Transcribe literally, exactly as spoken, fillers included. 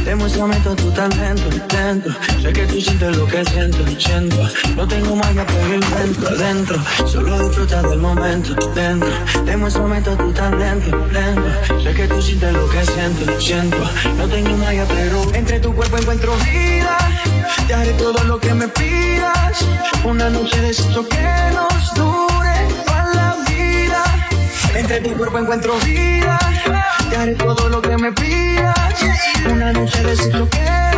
Demuéstrame todo tu talento, dentro. Sé que tú sientes lo que siento, siento. No tengo magia, pero invento adentro. Solo disfruta del momento, dentro. Demuéstrame todo tu talento, dentro. Sé que tú sientes lo que siento, siento. No tengo magia, pero entre tu cuerpo encuentro vida. Te haré todo lo que me pidas. Una noche de esto que nos dure toda la vida. Entre tu cuerpo encuentro vida. Te haré todo lo que me pidas. Una noche de esto que